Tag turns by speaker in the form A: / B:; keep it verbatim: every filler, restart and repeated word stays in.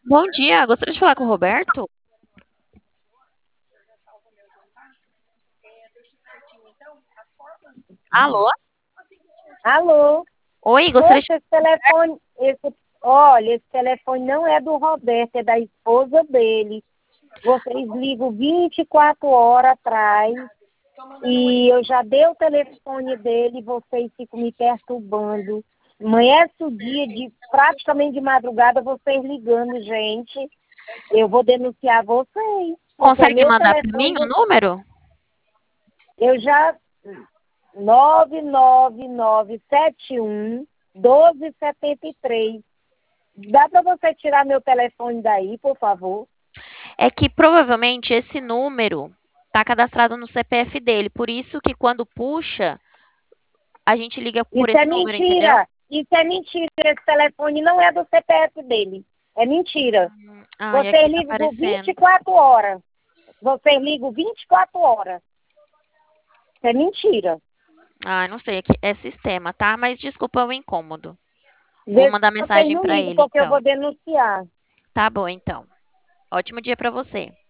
A: Bom dia, gostaria de falar com o Roberto? Alô?
B: Alô?
A: Oi, gostaria de...
B: Poxa, esse telefone, esse, olha, esse telefone não é do Roberto, é da esposa dele. Vocês ligam vinte e quatro horas atrás e eu já dei o telefone dele e vocês ficam me perturbando. Amanhece o dia de praticamente de madrugada vocês ligando, gente. Eu vou denunciar vocês, porque é
A: Consegue
B: meu
A: mandar para mim
B: telefone.
A: o número?
B: Eu já nove nove nove sete um doze setenta e três. Dá para você tirar meu telefone daí, por favor?
A: É que provavelmente esse número está cadastrado no C P F dele, por isso que quando puxa, a gente liga por
B: Isso é
A: esse número, entendeu?
B: mentira. Isso é mentira. Esse telefone não é do C P F dele. É mentira.
A: Ai,
B: Vocês
A: aqui tá
B: ligam vinte
A: aparecendo.
B: e quatro horas. Vocês ligam vinte e quatro horas. Isso é mentira.
A: Ai, não sei, aqui é sistema, tá? Mas desculpa o incômodo. Vou
B: Vê se
A: mandar
B: vocês
A: mensagem
B: não
A: para
B: ligam,
A: ele,
B: porque eu
A: então.
B: vou denunciar.
A: Tá bom, então. Ótimo dia para você.